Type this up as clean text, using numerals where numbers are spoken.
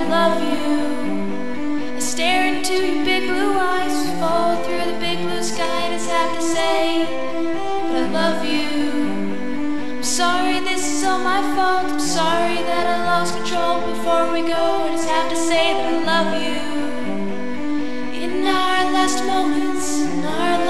I love you. I stare into your big blue eyes, fall through the big blue sky. I just have to say that I love you. I'm sorry this is all my fault. I'm sorry that I lost control before we go. I just have to say that I love you. In our last moments, in our